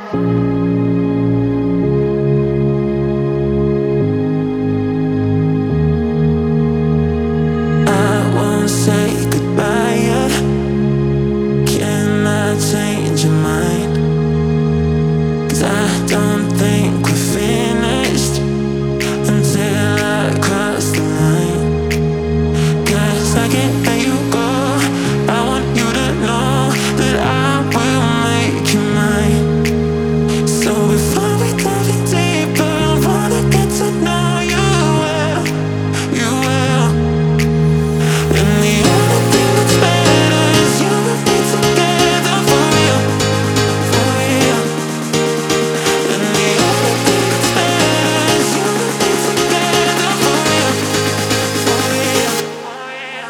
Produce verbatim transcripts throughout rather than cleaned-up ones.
I won't say goodbye yet. Can I change your mind? 'Cause I don't think we're finished until I cross the line. 'Cause I can't let you go. I want you to know that I will make you mine. So before we dive in deeper, I wanna get to know you well, you well. And the only thing that's better is you and me together for real, for real. And the only thing that's better is you and me together for real, for real, for real.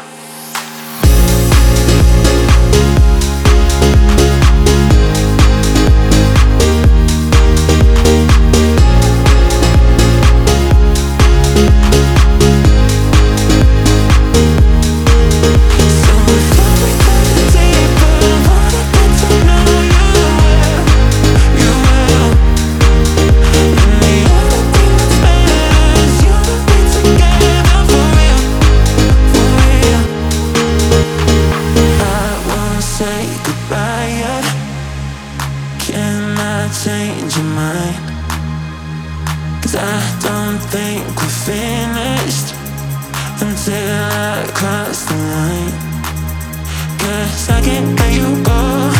So before we dive in deeper, I wanna get to know you well, you well. And the only thing that's better is you and me together for real, for real. I won't say goodbye yet. Can I change your mind? 'Cause I don't think we're finished until I cross the line. 'Cause I can't let you go.